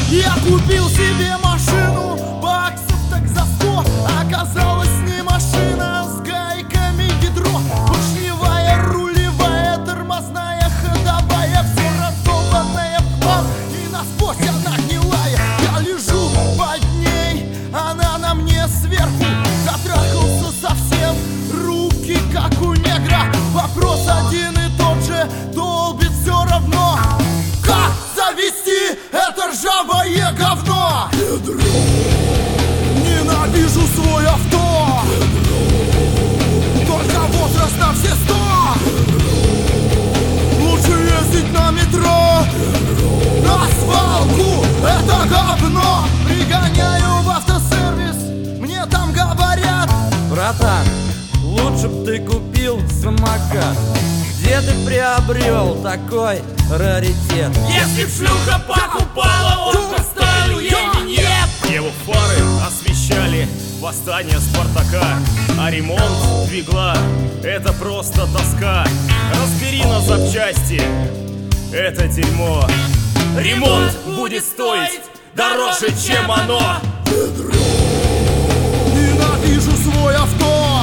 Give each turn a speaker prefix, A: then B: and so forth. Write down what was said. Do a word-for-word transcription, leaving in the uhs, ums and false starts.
A: Я купил себе машину, баксов так за сто. Оказалось, не машина, с гайками ядро. Поршневая, рулевая, тормозная, ходовая, все раздолбанная в хлам, и насквозь она гнилая. Я лежу под ней, она на мне сверху. Затрахался совсем, руки как у негра. Вопрос один и тот же, долбит все равно. Как завести это ржавое говно? Ведро. Ненавижу свой авто. Ведро. Только возраст на все сто. Ведро. Лучше ездить на метро. Ведро. На свалку это говно пригоняю в автосервис. Мне там говорят:
B: братан, лучше б ты купил самокат. Где ты приобрел такой раритет?
C: Если б шлюха покупала, он поставил ей минет.
D: Его фары освещали восстание Спартака, а ремонт двигла — это просто тоска. Разбери на запчасти это дерьмо. Ремонт будет стоить дороже, чем оно.
A: Ведро. Ненавижу свой авто.